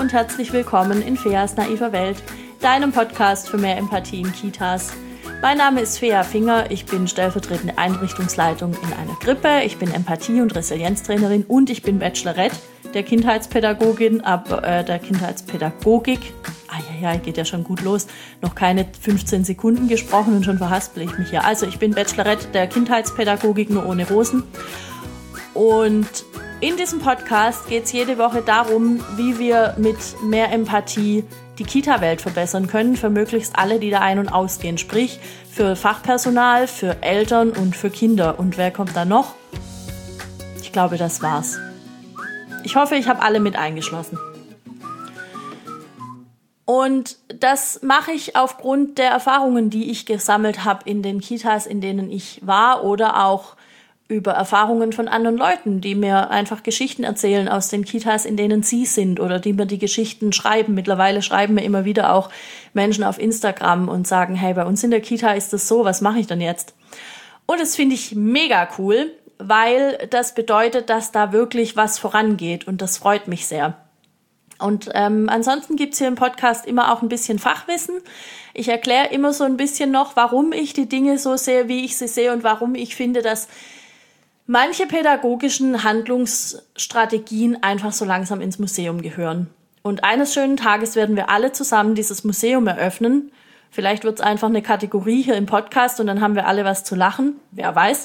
und herzlich willkommen in Feas naiver Welt, deinem Podcast für mehr Empathie in Kitas. Mein Name ist Fea Finger, ich bin stellvertretende Einrichtungsleitung in einer Krippe, ich bin Empathie- und Resilienztrainerin und ich bin Bachelorette der Kindheitspädagogik. Geht ja schon gut los. Noch keine 15 Sekunden gesprochen und schon verhaspel ich mich hier. Also ich bin Bachelorette der Kindheitspädagogik, nur ohne Rosen. Und in diesem Podcast geht es jede Woche darum, wie wir mit mehr Empathie die Kita-Welt verbessern können, für möglichst alle, die da ein- und ausgehen. Sprich, für Fachpersonal, für Eltern und für Kinder. Und wer kommt da noch? Ich glaube, das war's. Ich hoffe, ich habe alle mit eingeschlossen. Und das mache ich aufgrund der Erfahrungen, die ich gesammelt habe in den Kitas, in denen ich war, oder auch über Erfahrungen von anderen Leuten, die mir einfach Geschichten erzählen aus den Kitas, in denen sie sind, oder die mir die Geschichten schreiben. Mittlerweile schreiben mir immer wieder auch Menschen auf Instagram und sagen, hey, bei uns in der Kita ist das so, was mache ich denn jetzt? Und das finde ich mega cool, weil das bedeutet, dass da wirklich was vorangeht, und das freut mich sehr. Und ansonsten gibt's hier im Podcast immer auch ein bisschen Fachwissen. Ich erkläre immer so ein bisschen noch, warum ich die Dinge so sehe, wie ich sie sehe, und warum ich finde, dass manche pädagogischen Handlungsstrategien einfach so langsam ins Museum gehören. Und eines schönen Tages werden wir alle zusammen dieses Museum eröffnen. Vielleicht wird's einfach eine Kategorie hier im Podcast und dann haben wir alle was zu lachen. Wer weiß.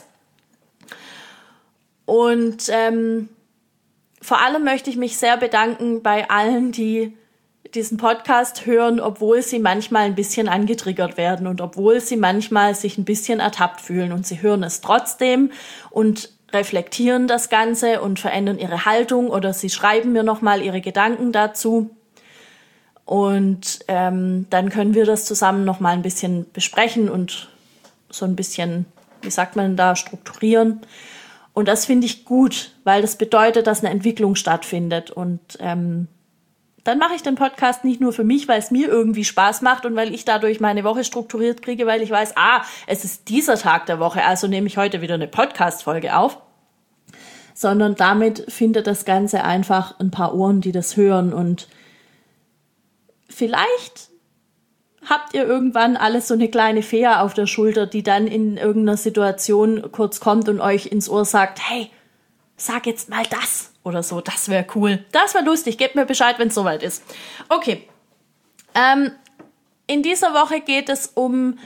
Und vor allem möchte ich mich sehr bedanken bei allen, die diesen Podcast hören, obwohl sie manchmal ein bisschen angetriggert werden und obwohl sie manchmal sich ein bisschen ertappt fühlen, und sie hören es trotzdem und reflektieren das Ganze und verändern ihre Haltung, oder sie schreiben mir nochmal ihre Gedanken dazu. Und dann können wir das zusammen nochmal ein bisschen besprechen und so ein bisschen, wie sagt man da, strukturieren. Und das finde ich gut, weil das bedeutet, dass eine Entwicklung stattfindet. Und dann mache ich den Podcast nicht nur für mich, weil es mir irgendwie Spaß macht und weil ich dadurch meine Woche strukturiert kriege, weil ich weiß, es ist dieser Tag der Woche, also nehme ich heute wieder eine Podcast-Folge auf. Sondern damit findet das Ganze einfach ein paar Ohren, die das hören. Und vielleicht habt ihr irgendwann alles so eine kleine Fea auf der Schulter, die dann in irgendeiner Situation kurz kommt und euch ins Ohr sagt, hey, sag jetzt mal das oder so, das wäre cool. Das wäre lustig, gebt mir Bescheid, wenn es soweit ist. Okay, in dieser Woche geht es um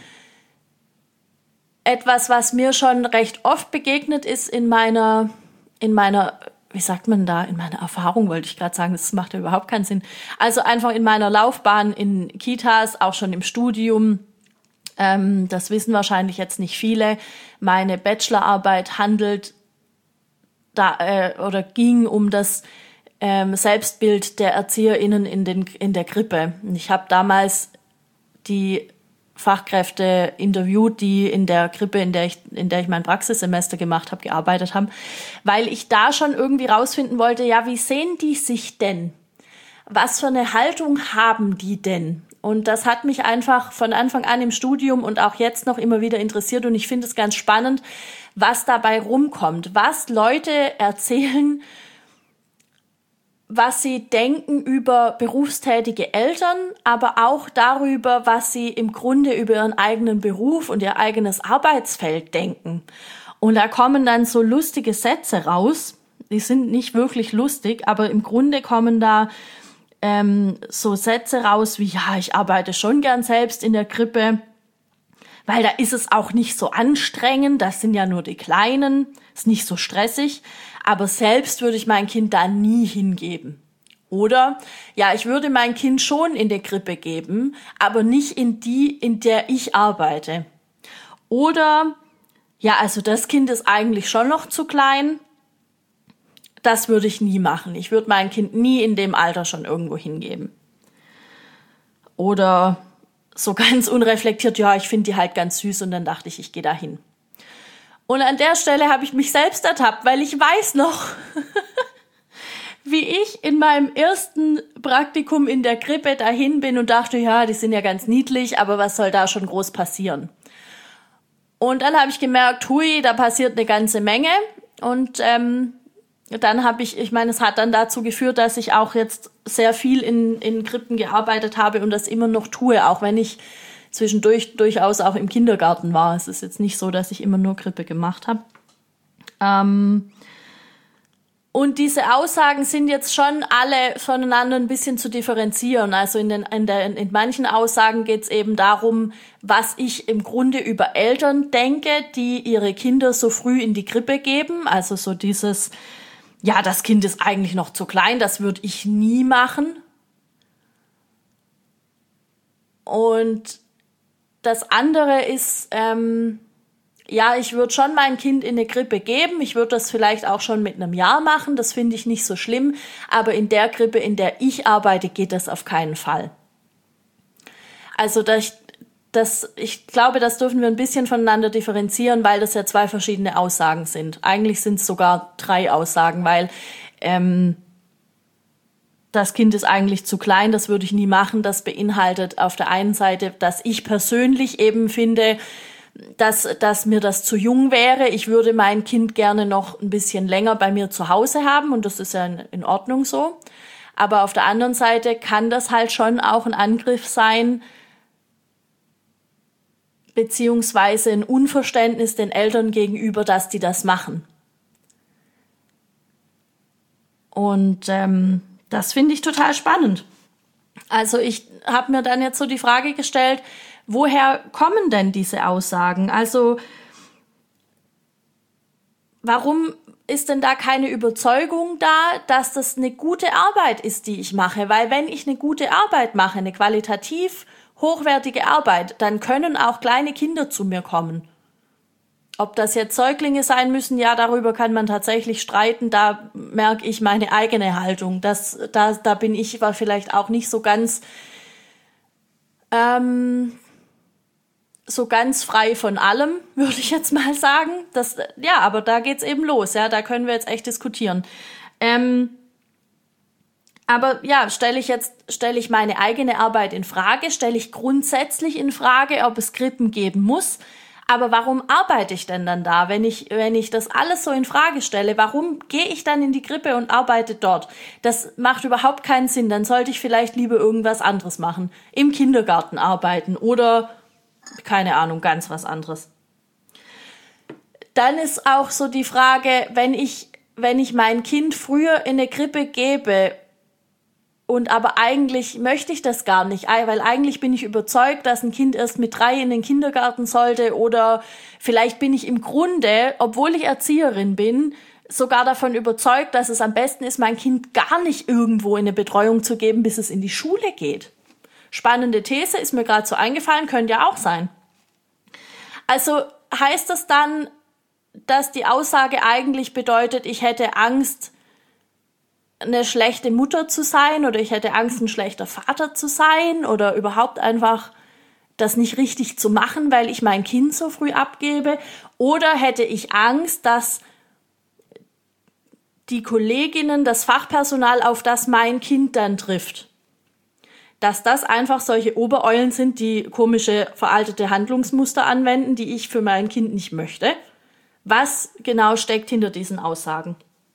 etwas, was mir schon recht oft begegnet ist in meiner, wie sagt man da, in meiner Erfahrung, wollte ich gerade sagen, das macht ja überhaupt keinen Sinn. Also einfach in meiner Laufbahn in Kitas, auch schon im Studium. Das wissen wahrscheinlich jetzt nicht viele. Meine Bachelorarbeit ging um das Selbstbild der ErzieherInnen in der Krippe. Ich habe damals die Fachkräfte interviewt, die in der Krippe, in der ich mein Praxissemester gemacht habe, gearbeitet haben, weil ich da schon irgendwie rausfinden wollte, ja, wie sehen die sich denn? Was für eine Haltung haben die denn? Und das hat mich einfach von Anfang an im Studium und auch jetzt noch immer wieder interessiert, und ich finde es ganz spannend, was dabei rumkommt, was Leute erzählen, was sie denken über berufstätige Eltern, aber auch darüber, was sie im Grunde über ihren eigenen Beruf und ihr eigenes Arbeitsfeld denken. Und da kommen dann so lustige Sätze raus. Die sind nicht wirklich lustig, aber im Grunde kommen da so Sätze raus wie, ja, ich arbeite schon gern selbst in der Krippe, weil da ist es auch nicht so anstrengend, das sind ja nur die Kleinen, ist nicht so stressig, aber selbst würde ich mein Kind da nie hingeben. Oder, ja, ich würde mein Kind schon in der Krippe geben, aber nicht in die, in der ich arbeite. Oder, ja, also das Kind ist eigentlich schon noch zu klein, das würde ich nie machen. Ich würde mein Kind nie in dem Alter schon irgendwo hingeben. Oder so ganz unreflektiert, ja, ich finde die halt ganz süß, und dann dachte ich gehe da hin. Und an der Stelle habe ich mich selbst ertappt, weil ich weiß noch, wie ich in meinem ersten Praktikum in der Krippe dahin bin und dachte, ja, die sind ja ganz niedlich, aber was soll da schon groß passieren? Und dann habe ich gemerkt, hui, da passiert eine ganze Menge. Und dann habe ich meine, es hat dann dazu geführt, dass ich auch jetzt sehr viel in Krippen gearbeitet habe und das immer noch tue, auch wenn ich zwischendurch durchaus auch im Kindergarten war. Es ist jetzt nicht so, dass ich immer nur Krippe gemacht habe. Und diese Aussagen sind jetzt schon alle voneinander ein bisschen zu differenzieren. Also in manchen Aussagen geht es eben darum, was ich im Grunde über Eltern denke, die ihre Kinder so früh in die Krippe geben. Also so dieses, ja, das Kind ist eigentlich noch zu klein, das würde ich nie machen. Und das andere ist, ja, ich würde schon mein Kind in eine Krippe geben. Ich würde das vielleicht auch schon mit einem Jahr machen. Das finde ich nicht so schlimm. Aber in der Krippe, in der ich arbeite, geht das auf keinen Fall. Also ich glaube, das dürfen wir ein bisschen voneinander differenzieren, weil das ja 2 verschiedene Aussagen sind. Eigentlich sind es sogar 3 Aussagen, weil das Kind ist eigentlich zu klein, das würde ich nie machen. Das beinhaltet auf der einen Seite, dass ich persönlich eben finde, dass mir das zu jung wäre. Ich würde mein Kind gerne noch ein bisschen länger bei mir zu Hause haben und das ist ja in Ordnung so. Aber auf der anderen Seite kann das halt schon auch ein Angriff sein, beziehungsweise ein Unverständnis den Eltern gegenüber, dass die das machen. Und das finde ich total spannend. Also ich habe mir dann jetzt so die Frage gestellt, woher kommen denn diese Aussagen? Also warum ist denn da keine Überzeugung da, dass das eine gute Arbeit ist, die ich mache? Weil wenn ich eine gute Arbeit mache, eine qualitativ hochwertige Arbeit, dann können auch kleine Kinder zu mir kommen. Ob das jetzt Säuglinge sein müssen, ja, darüber kann man tatsächlich streiten. Da merke ich meine eigene Haltung. Da bin ich aber vielleicht auch nicht so ganz frei von allem, würde ich jetzt mal sagen. Ja, aber da geht's eben los. Ja, da können wir jetzt echt diskutieren. Aber ja, stelle ich meine eigene Arbeit in Frage, stelle ich grundsätzlich in Frage, ob es Krippen geben muss. Aber warum arbeite ich denn dann da, wenn ich das alles so in Frage stelle? Warum gehe ich dann in die Krippe und arbeite dort? Das macht überhaupt keinen Sinn. Dann sollte ich vielleicht lieber irgendwas anderes machen. Im Kindergarten arbeiten oder, keine Ahnung, ganz was anderes. Dann ist auch so die Frage, wenn ich mein Kind früher in eine Krippe gebe, und aber eigentlich möchte ich das gar nicht, weil eigentlich bin ich überzeugt, dass ein Kind erst mit 3 in den Kindergarten sollte oder vielleicht bin ich im Grunde, obwohl ich Erzieherin bin, sogar davon überzeugt, dass es am besten ist, mein Kind gar nicht irgendwo in eine Betreuung zu geben, bis es in die Schule geht. Spannende These, ist mir gerade so eingefallen, könnte ja auch sein. Also heißt das dann, dass die Aussage eigentlich bedeutet, ich hätte Angst, eine schlechte Mutter zu sein oder ich hätte Angst, ein schlechter Vater zu sein oder überhaupt einfach das nicht richtig zu machen, weil ich mein Kind so früh abgebe? Oder hätte ich Angst, dass die Kolleginnen, das Fachpersonal, auf das mein Kind dann trifft, dass das einfach solche Obereulen sind, die komische, veraltete Handlungsmuster anwenden, die ich für mein Kind nicht möchte? Was genau steckt hinter diesen Aussagen?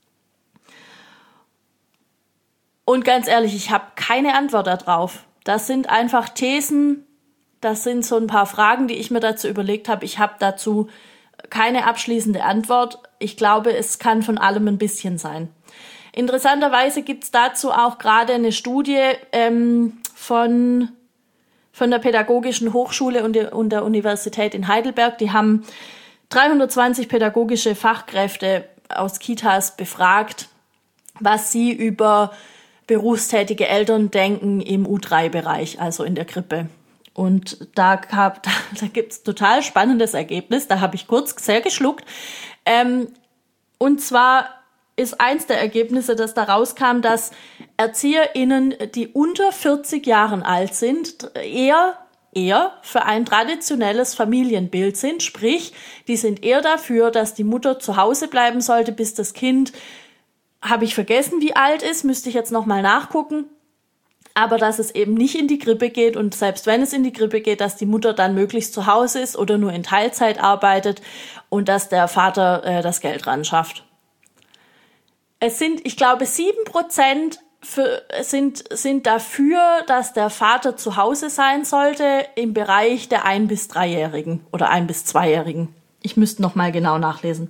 Und ganz ehrlich, ich habe keine Antwort darauf. Das sind einfach Thesen, das sind so ein paar Fragen, die ich mir dazu überlegt habe. Ich habe dazu keine abschließende Antwort. Ich glaube, es kann von allem ein bisschen sein. Interessanterweise gibt es dazu auch gerade eine Studie von der Pädagogischen Hochschule und der Universität in Heidelberg. Die haben 320 pädagogische Fachkräfte aus Kitas befragt, was sie über berufstätige Eltern denken im U3-Bereich, also in der Krippe. Und da gibt's total spannendes Ergebnis, da habe ich kurz sehr geschluckt. Und zwar ist eins der Ergebnisse, das da rauskam, dass ErzieherInnen, die unter 40 Jahren alt sind, eher für ein traditionelles Familienbild sind. Sprich, die sind eher dafür, dass die Mutter zu Hause bleiben sollte, bis das Kind, habe ich vergessen, wie alt ist, müsste ich jetzt nochmal nachgucken. Aber dass es eben nicht in die Krippe geht und selbst wenn es in die Krippe geht, dass die Mutter dann möglichst zu Hause ist oder nur in Teilzeit arbeitet und dass der Vater das Geld ran schafft. ich glaube, 7% sind dafür, dass der Vater zu Hause sein sollte im Bereich der 1- bis 3-Jährigen oder 1- bis 2-Jährigen. Ich müsste noch mal genau nachlesen.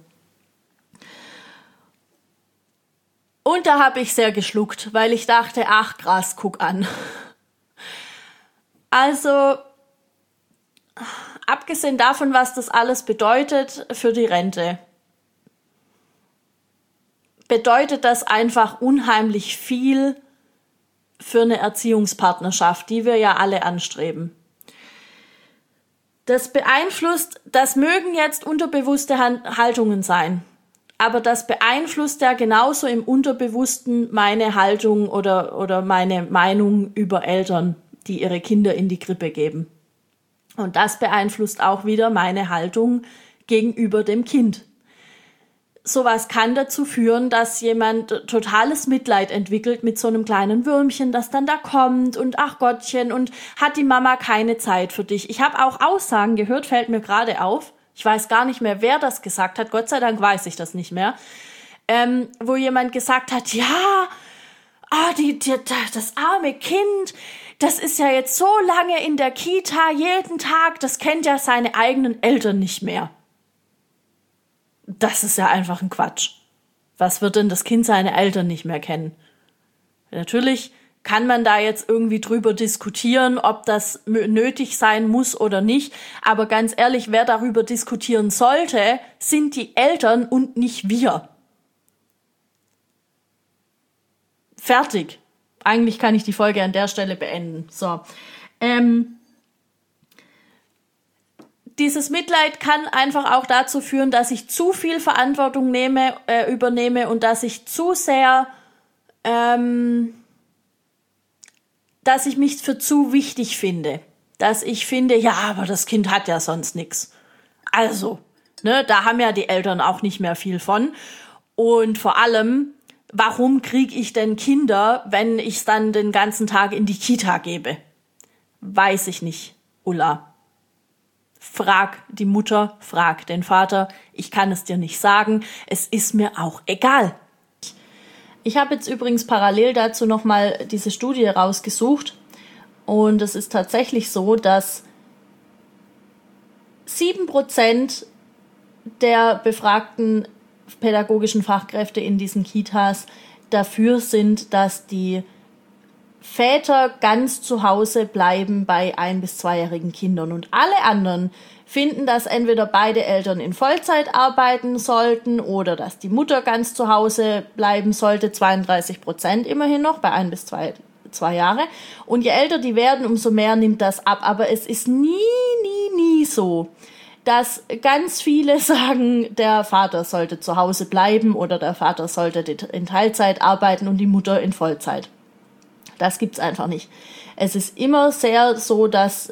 Und da habe ich sehr geschluckt, weil ich dachte, ach krass, guck an. Also, abgesehen davon, was das alles bedeutet für die Rente, bedeutet das einfach unheimlich viel für eine Erziehungspartnerschaft, die wir ja alle anstreben. Das mögen jetzt unterbewusste Haltungen sein, aber das beeinflusst ja genauso im Unterbewussten meine Haltung oder meine Meinung über Eltern, die ihre Kinder in die Krippe geben. Und das beeinflusst auch wieder meine Haltung gegenüber dem Kind. Sowas kann dazu führen, dass jemand totales Mitleid entwickelt mit so einem kleinen Würmchen, das dann da kommt und ach Gottchen und hat die Mama keine Zeit für dich. Ich habe auch Aussagen gehört, fällt mir gerade auf. Ich weiß gar nicht mehr, wer das gesagt hat. Gott sei Dank weiß ich das nicht mehr. Wo jemand gesagt hat, ja, das arme Kind, das ist ja jetzt so lange in der Kita, jeden Tag, das kennt ja seine eigenen Eltern nicht mehr. Das ist ja einfach ein Quatsch. Was wird denn das Kind seine Eltern nicht mehr kennen? Natürlich kann man da jetzt irgendwie drüber diskutieren, ob das nötig sein muss oder nicht. Aber ganz ehrlich, wer darüber diskutieren sollte, sind die Eltern und nicht wir. Fertig. Eigentlich kann ich die Folge an der Stelle beenden. So. Dieses Mitleid kann einfach auch dazu führen, dass ich zu viel Verantwortung übernehme und dass ich zu sehr, dass ich mich für zu wichtig finde. Dass ich finde, ja, aber das Kind hat ja sonst nichts. Also, da haben ja die Eltern auch nicht mehr viel von. Und vor allem, warum kriege ich denn Kinder, wenn ich es dann den ganzen Tag in die Kita gebe? Weiß ich nicht, Ulla. Frag die Mutter, frag den Vater. Ich kann es dir nicht sagen. Es ist mir auch egal. Ich habe jetzt übrigens parallel dazu nochmal diese Studie rausgesucht. Und es ist tatsächlich so, dass 7% der befragten pädagogischen Fachkräfte in diesen Kitas dafür sind, dass die Väter ganz zu Hause bleiben bei 1- bis 2-jährigen Kindern. Und alle anderen finden, dass entweder beide Eltern in Vollzeit arbeiten sollten oder dass die Mutter ganz zu Hause bleiben sollte. 32% immerhin noch bei 1 bis 2 Jahre. Und je älter die werden, umso mehr nimmt das ab. Aber es ist nie so, dass ganz viele sagen, der Vater sollte zu Hause bleiben oder der Vater sollte in Teilzeit arbeiten und die Mutter in Vollzeit. Das gibt's einfach nicht. Es ist immer sehr so, dass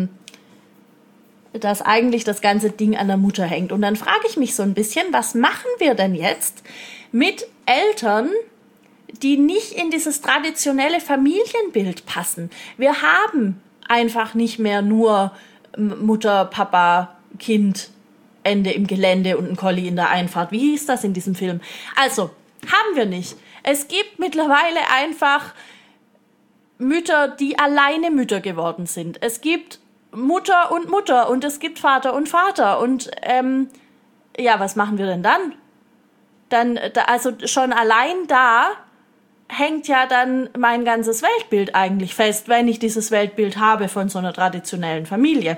eigentlich das ganze Ding an der Mutter hängt. Und dann frage ich mich so ein bisschen, was machen wir denn jetzt mit Eltern, die nicht in dieses traditionelle Familienbild passen? Wir haben einfach nicht mehr nur Mutter, Papa, Kind, Ende im Gelände und ein Collie in der Einfahrt. Wie hieß das in diesem Film? Also, haben wir nicht. Es gibt mittlerweile einfach Mütter, die alleine Mütter geworden sind. Es gibt Mutter und es gibt Vater und Vater. Und was machen wir denn dann? Also schon allein da hängt ja dann mein ganzes Weltbild eigentlich fest, wenn ich dieses Weltbild habe von so einer traditionellen Familie.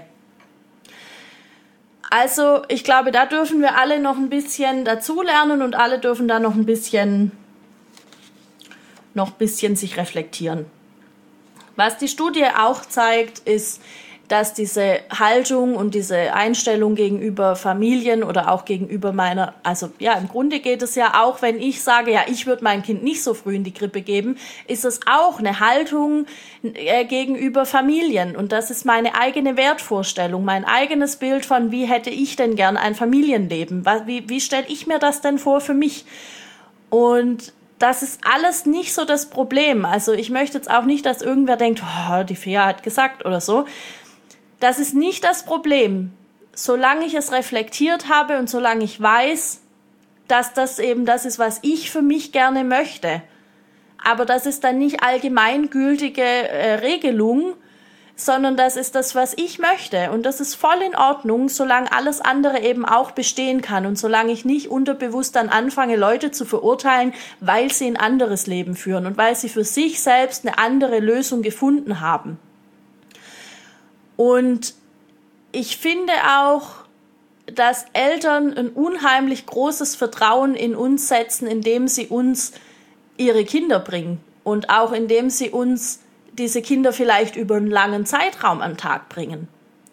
Also ich glaube, da dürfen wir alle noch ein bisschen dazulernen und alle dürfen da noch ein bisschen sich reflektieren. Was die Studie auch zeigt, ist, dass diese Haltung und diese Einstellung gegenüber Familien oder auch gegenüber im Grunde geht es ja auch, wenn ich sage, ja, ich würde mein Kind nicht so früh in die Krippe geben, ist es auch eine Haltung gegenüber Familien. Und das ist meine eigene Wertvorstellung, mein eigenes Bild von, wie hätte ich denn gern ein Familienleben? Wie stelle ich mir das denn vor für mich? Und das ist alles nicht so das Problem. Also ich möchte jetzt auch nicht, dass irgendwer denkt, die Fea hat gesagt oder so. Das ist nicht das Problem. Solange ich es reflektiert habe und solange ich weiß, dass das eben das ist, was ich für mich gerne möchte. Aber das ist dann nicht allgemeingültige Regelung, sondern das ist das, was ich möchte. Und das ist voll in Ordnung, solange alles andere eben auch bestehen kann und solange ich nicht unterbewusst dann anfange, Leute zu verurteilen, weil sie ein anderes Leben führen und weil sie für sich selbst eine andere Lösung gefunden haben. Und ich finde auch, dass Eltern ein unheimlich großes Vertrauen in uns setzen, indem sie uns ihre Kinder bringen und auch indem sie uns diese Kinder vielleicht über einen langen Zeitraum am Tag bringen.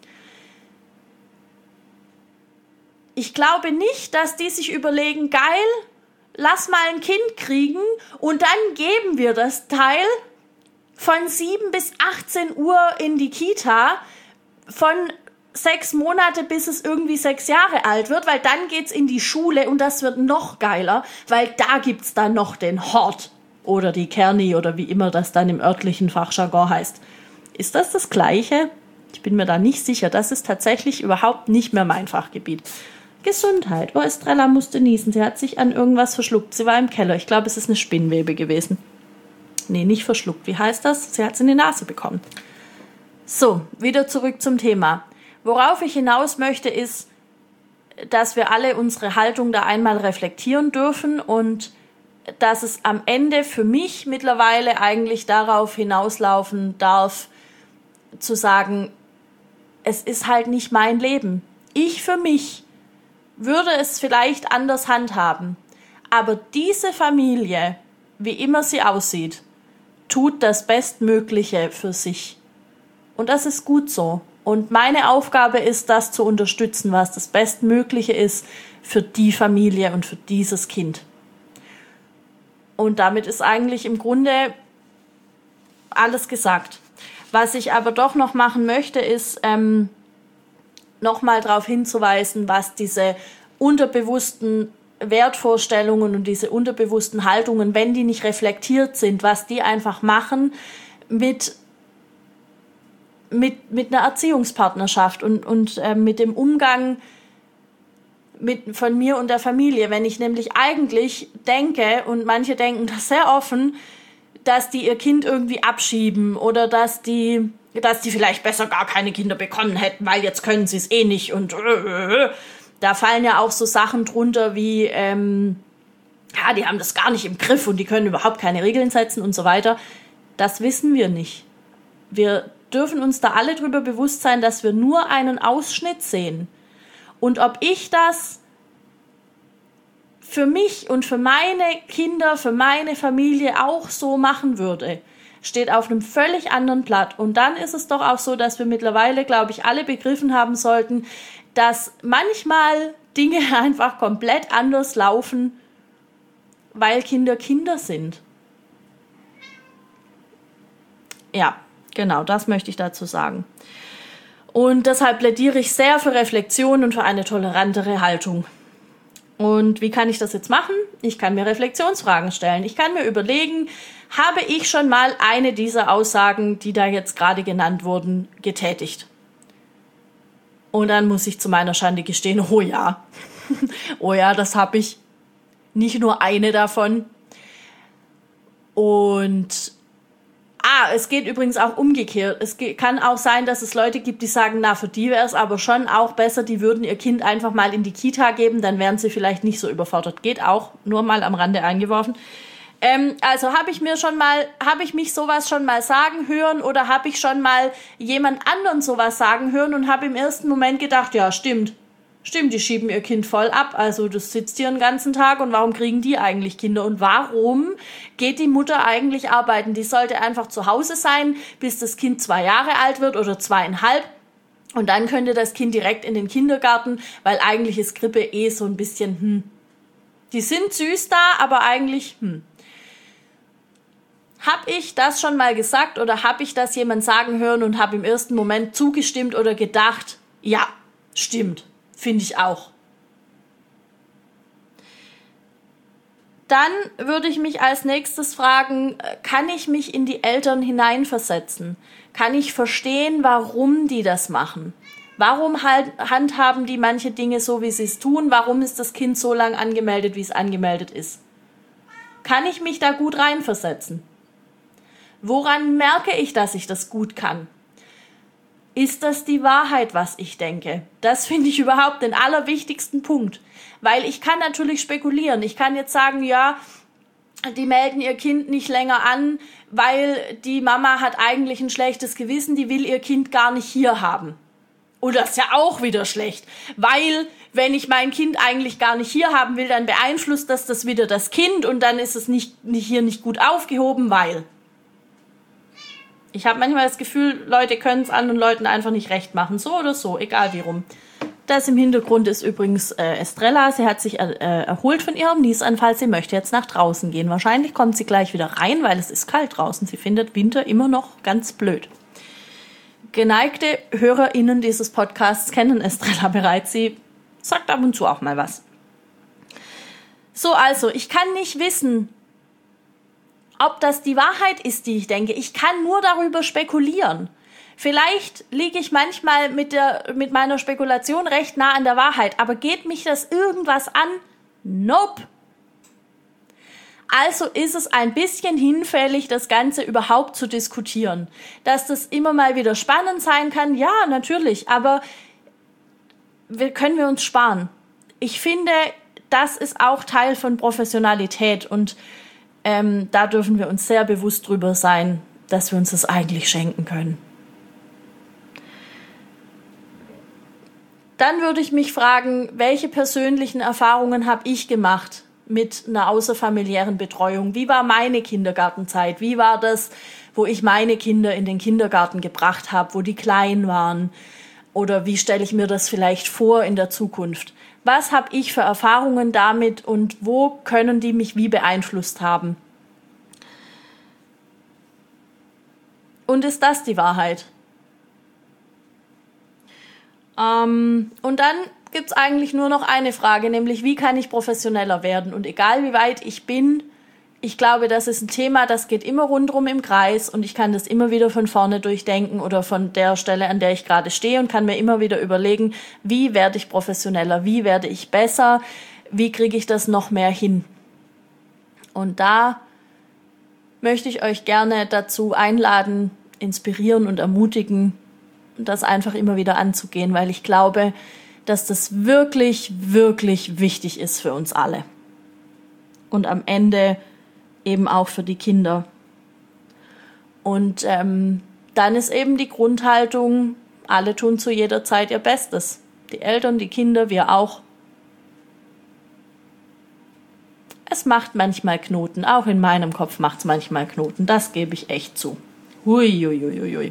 Ich glaube nicht, dass die sich überlegen, geil, lass mal ein Kind kriegen und dann geben wir das Teil von 7 bis 18 Uhr in die Kita, von 6 Monate, bis es irgendwie 6 Jahre alt wird, weil dann geht's in die Schule und das wird noch geiler, weil da gibt's dann noch den Hort oder die Kerni oder wie immer das dann im örtlichen Fachjargon heißt. Ist das das Gleiche? Ich bin mir da nicht sicher. Das ist tatsächlich überhaupt nicht mehr mein Fachgebiet. Gesundheit. Oh, Estrella musste niesen. Sie hat sich an irgendwas verschluckt. Sie war im Keller. Ich glaube, es ist eine Spinnwebe gewesen. Nee, nicht verschluckt. Wie heißt das? Sie hat es in die Nase bekommen. So, wieder zurück zum Thema. Worauf ich hinaus möchte, ist, dass wir alle unsere Haltung da einmal reflektieren dürfen und dass es am Ende für mich mittlerweile eigentlich darauf hinauslaufen darf, zu sagen, es ist halt nicht mein Leben. Ich für mich würde es vielleicht anders handhaben, aber diese Familie, wie immer sie aussieht, tut das Bestmögliche für sich. Und das ist gut so. Und meine Aufgabe ist, das zu unterstützen, was das Bestmögliche ist für die Familie und für dieses Kind. Und damit ist eigentlich im Grunde alles gesagt. Was ich aber doch noch machen möchte, ist nochmal darauf hinzuweisen, was diese unterbewussten Wertvorstellungen und diese unterbewussten Haltungen, wenn die nicht reflektiert sind, was die einfach machen mit einer Erziehungspartnerschaft und mit dem Umgang von mir und der Familie. Wenn ich nämlich eigentlich denke, und manche denken das sehr offen, dass die ihr Kind irgendwie abschieben oder dass die vielleicht besser gar keine Kinder bekommen hätten, weil jetzt können sie es eh nicht und da fallen ja auch so Sachen drunter wie die haben das gar nicht im Griff und die können überhaupt keine Regeln setzen und so weiter. Das wissen wir nicht. Wir dürfen uns da alle drüber bewusst sein, dass wir nur einen Ausschnitt sehen. Und ob ich das für mich und für meine Kinder, für meine Familie auch so machen würde, steht auf einem völlig anderen Blatt. Und dann ist es doch auch so, dass wir mittlerweile, glaube ich, alle begriffen haben sollten, dass manchmal Dinge einfach komplett anders laufen, weil Kinder Kinder sind. Ja, genau, das möchte ich dazu sagen. Und deshalb plädiere ich sehr für Reflexion und für eine tolerantere Haltung. Und wie kann ich das jetzt machen? Ich kann mir Reflexionsfragen stellen. Ich kann mir überlegen, habe ich schon mal eine dieser Aussagen, die da jetzt gerade genannt wurden, getätigt? Und dann muss ich zu meiner Schande gestehen, oh ja. Oh ja, das habe ich. Nicht nur eine davon. Und es geht übrigens auch umgekehrt. Es kann auch sein, dass es Leute gibt, die sagen, na, für die wäre es aber schon auch besser, die würden ihr Kind einfach mal in die Kita geben, dann wären sie vielleicht nicht so überfordert. Geht auch, nur mal am Rande eingeworfen. Also habe ich mich sowas schon mal sagen hören oder habe ich schon mal jemand anderen sowas sagen hören und habe im ersten Moment gedacht, ja, stimmt, die schieben ihr Kind voll ab, also das sitzt hier den ganzen Tag und warum kriegen die eigentlich Kinder und warum geht die Mutter eigentlich arbeiten? Die sollte einfach zu Hause sein, bis das Kind 2 Jahre alt wird oder 2,5 und dann könnte das Kind direkt in den Kindergarten, weil eigentlich ist Krippe so ein bisschen, die sind süß da, aber eigentlich, Hab ich das schon mal gesagt oder habe ich das jemand sagen hören und habe im ersten Moment zugestimmt oder gedacht, ja, stimmt. Finde ich auch. Dann würde ich mich als nächstes fragen, kann ich mich in die Eltern hineinversetzen? Kann ich verstehen, warum die das machen? Warum handhaben die manche Dinge so, wie sie es tun? Warum ist das Kind so lang angemeldet, wie es angemeldet ist? Kann ich mich da gut reinversetzen? Woran merke ich, dass ich das gut kann? Ist das die Wahrheit, was ich denke? Das finde ich überhaupt den allerwichtigsten Punkt. Weil ich kann natürlich spekulieren. Ich kann jetzt sagen, ja, die melden ihr Kind nicht länger an, weil die Mama hat eigentlich ein schlechtes Gewissen, die will ihr Kind gar nicht hier haben. Und das ist ja auch wieder schlecht, weil wenn ich mein Kind eigentlich gar nicht hier haben will, dann beeinflusst das wieder das Kind und dann ist es hier nicht gut aufgehoben, weil... Ich habe manchmal das Gefühl, Leute können es anderen Leuten einfach nicht recht machen, so oder so, egal wie rum. Das im Hintergrund ist übrigens Estrella. Sie hat sich erholt von ihrem Niesanfall. Sie möchte jetzt nach draußen gehen. Wahrscheinlich kommt sie gleich wieder rein, weil es ist kalt draußen. Sie findet Winter immer noch ganz blöd. Geneigte HörerInnen dieses Podcasts kennen Estrella bereits. Sie sagt ab und zu auch mal was. So, also, ich kann nicht wissen, ob das die Wahrheit ist, die ich denke. Ich kann nur darüber spekulieren. Vielleicht liege ich manchmal mit meiner Spekulation recht nah an der Wahrheit, aber geht mich das irgendwas an? Nope. Also ist es ein bisschen hinfällig, das Ganze überhaupt zu diskutieren. Dass das immer mal wieder spannend sein kann, ja, natürlich, aber können wir uns sparen. Ich finde, das ist auch Teil von Professionalität und da dürfen wir uns sehr bewusst drüber sein, dass wir uns das eigentlich schenken können. Dann würde ich mich fragen, welche persönlichen Erfahrungen habe ich gemacht mit einer außerfamiliären Betreuung? Wie war meine Kindergartenzeit? Wie war das, wo ich meine Kinder in den Kindergarten gebracht habe, wo die klein waren? Oder wie stelle ich mir das vielleicht vor in der Zukunft? Was habe ich für Erfahrungen damit und wo können die mich wie beeinflusst haben? Und ist das die Wahrheit? Und dann gibt es eigentlich nur noch eine Frage, nämlich wie kann ich professioneller werden? Und egal wie weit ich bin, ich glaube, das ist ein Thema, das geht immer rundherum im Kreis und ich kann das immer wieder von vorne durchdenken oder von der Stelle, an der ich gerade stehe und kann mir immer wieder überlegen, wie werde ich professioneller, wie werde ich besser, wie kriege ich das noch mehr hin? Und da möchte ich euch gerne dazu einladen, inspirieren und ermutigen, das einfach immer wieder anzugehen, weil ich glaube, dass das wirklich, wirklich wichtig ist für uns alle. Und am Ende eben auch für die Kinder. Und dann ist eben die Grundhaltung, alle tun zu jeder Zeit ihr Bestes. Die Eltern, die Kinder, wir auch. Es macht manchmal Knoten, auch in meinem Kopf macht es manchmal Knoten, das gebe ich echt zu. Hui.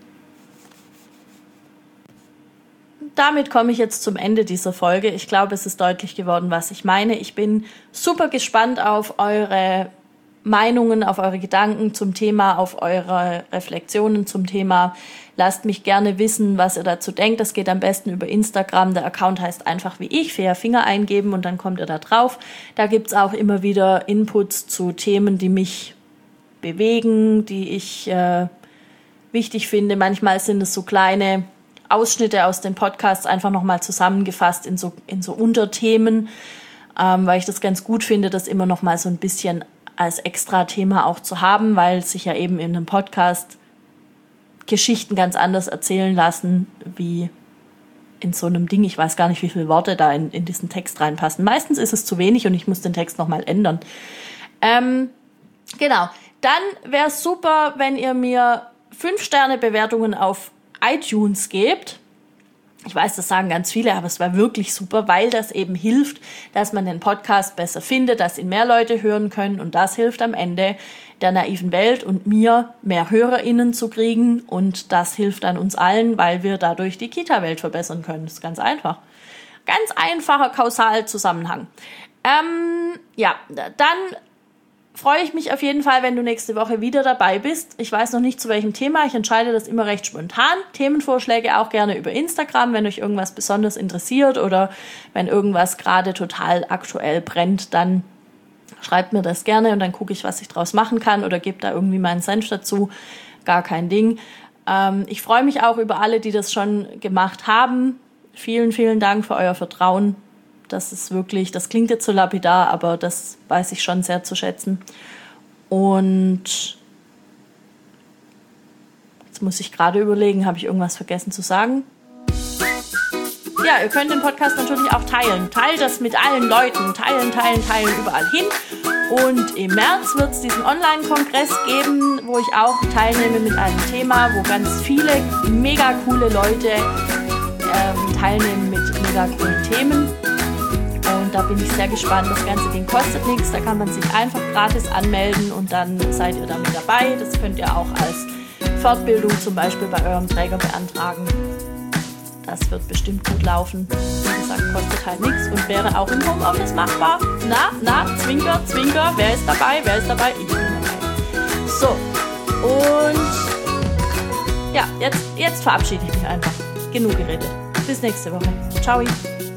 Damit komme ich jetzt zum Ende dieser Folge. Ich glaube, es ist deutlich geworden, was ich meine. Ich bin super gespannt auf eure Meinungen, auf eure Gedanken zum Thema, auf eure Reflexionen zum Thema. Lasst mich gerne wissen, was ihr dazu denkt. Das geht am besten über Instagram. Der Account heißt einfach wie ich, Fea Finger eingeben und dann kommt ihr da drauf. Da gibt's auch immer wieder Inputs zu Themen, die mich bewegen, die ich wichtig finde. Manchmal sind es so kleine Ausschnitte aus den Podcasts einfach nochmal zusammengefasst in so Unterthemen, weil ich das ganz gut finde, das immer nochmal so ein bisschen als Extra-Thema auch zu haben, weil sich ja eben in einem Podcast Geschichten ganz anders erzählen lassen, wie in so einem Ding. Ich weiß gar nicht, wie viele Worte da in diesen Text reinpassen. Meistens ist es zu wenig und ich muss den Text nochmal ändern. Genau. Dann wäre es super, wenn ihr mir 5-Sterne-Bewertungen auf iTunes gebt. Ich weiß, das sagen ganz viele, aber es war wirklich super, weil das eben hilft, dass man den Podcast besser findet, dass ihn mehr Leute hören können und das hilft am Ende der naiven Welt und mir mehr HörerInnen zu kriegen und das hilft an uns allen, weil wir dadurch die Kita-Welt verbessern können. Das ist ganz einfach. Ganz einfacher Kausalzusammenhang. Ja, dann freue ich mich auf jeden Fall, wenn du nächste Woche wieder dabei bist. Ich weiß noch nicht, zu welchem Thema. Ich entscheide das immer recht spontan. Themenvorschläge auch gerne über Instagram, wenn euch irgendwas besonders interessiert oder wenn irgendwas gerade total aktuell brennt, dann schreibt mir das gerne und dann gucke ich, was ich draus machen kann oder gebe da irgendwie meinen Senf dazu. Gar kein Ding. Ich freue mich auch über alle, die das schon gemacht haben. Vielen, vielen Dank für euer Vertrauen. Das ist wirklich, das klingt jetzt so lapidar, aber das weiß ich schon sehr zu schätzen. Und jetzt muss ich gerade überlegen, habe ich irgendwas vergessen zu sagen? Ja, ihr könnt den Podcast natürlich auch teilen. Teilt das mit allen Leuten. Teilen, überall hin. Und im März wird es diesen Online-Kongress geben, wo ich auch teilnehme mit einem Thema, wo ganz viele mega coole Leute teilnehmen mit mega coolen Themen. Und da bin ich sehr gespannt. Das ganze Ding kostet nichts. Da kann man sich einfach gratis anmelden und dann seid ihr damit dabei. Das könnt ihr auch als Fortbildung zum Beispiel bei eurem Träger beantragen. Das wird bestimmt gut laufen. Wie gesagt, kostet halt nichts und wäre auch im Homeoffice machbar. Zwinker, Zwinker. Wer ist dabei? Ich bin dabei. So, und ja, jetzt verabschiede ich mich einfach. Genug geredet. Bis nächste Woche. Ciao.